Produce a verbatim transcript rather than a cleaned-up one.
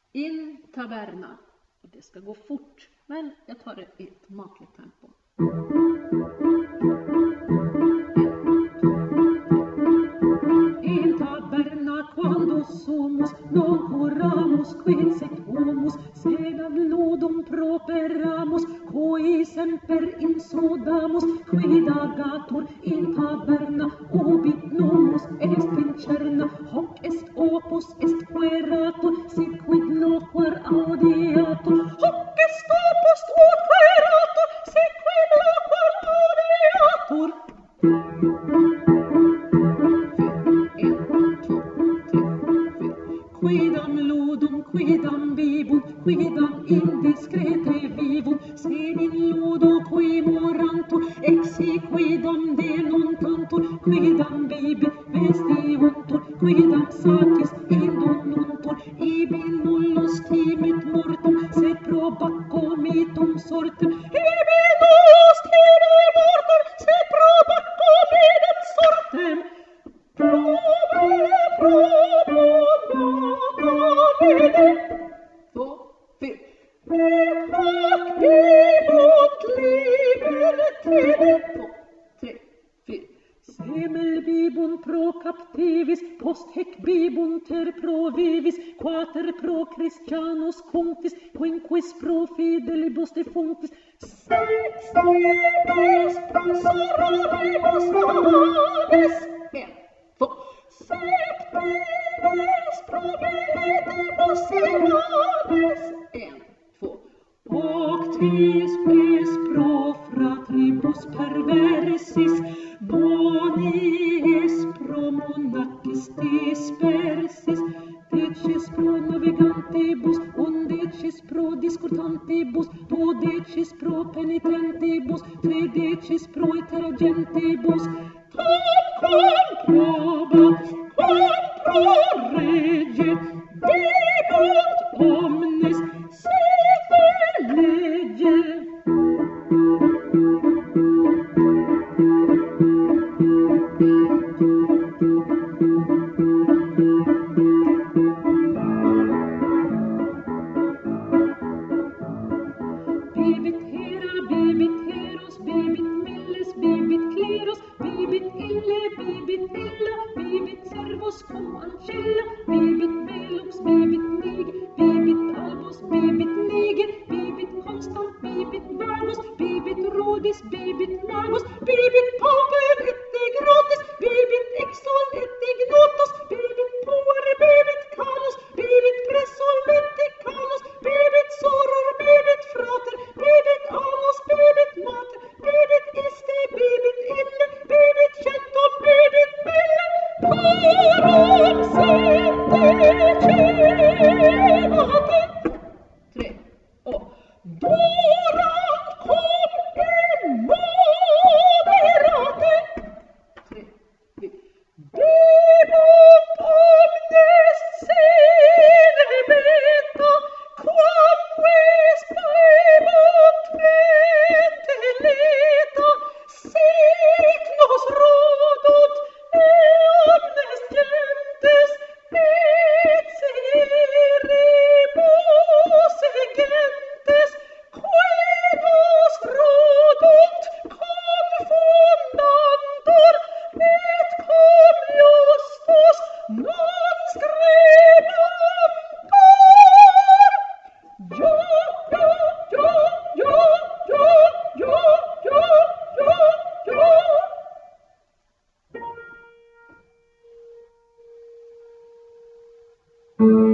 In taverna. Och det ska gå fort, men jag tar det i ett makligt tempo. In taverna quando somos, non curamos quid sed homus, sed ad ludum properamus, coi semper insudamus, quid agatur in taverna, ubit nomus est vincerna, hoc est opus est queratur, sic quid loquar audiatur, hoc est opus ut queratur, sic quid loquar audiatur. Quidam ludum, quidam vivum, quidam indiscrete vivum, sed in ludo qui morantur, exi quidam denuntantur, quidam bibit vestiuntur, quidam satis indonuntur, ibi nullus timit mortem, sed pro Bacco mitum sortem, ibi nullus timit mortem, sed pro Bacco mitum sortem. Prove, prove, Två, fyr. Hoc vivunt libertede. Två, tre, fyr. Semel vibunt pro captivis, post hec vibunter pro vivis, quater pro Christianus contis, quinquis pro fidelibus defunctis, sex dies pro sororibus vades. En, två. Septimus provetibus erades. En, två. Octis pes pro fratribus perversis, bonis pro monachis dispersis, decis pro navigantibus, undecis pro discutantibus, duodecis pro penitentibus, tridecis pro iteragentibus, quam probat, quam pro rege, vibunt omnes, sed lege. Bibit hera, bibit heros, bibit milles, bibit cleros, bibit ille, bibit illa, bibit servus cum ancilla, bibit velux, bibit nig, bibit albus, bibit niger, bibit constant, bibit vagus, bibit rudis, bibit magus, bibit pauper et igrotis, bibit exul et ignotus, bibit puer, bibit canus, bibit pressol meticanus, bibit soror, bibit frater, bibit anus, bibit mater, bibit iste, bibit ille, bibit centum, bibit mille, parum septicimate. Tre, och durant cum immoderate. Tre, vi. Vibunt omnes sine beta, quam quis paebunt ventilita, sic nos rodunt e omnes gentes, et sieribus egentes, qui nos rodunt confundantur, et cum justus non scribantur. Jo, jo, jo, jo, jo, jo, jo, jo, jo. Thank you.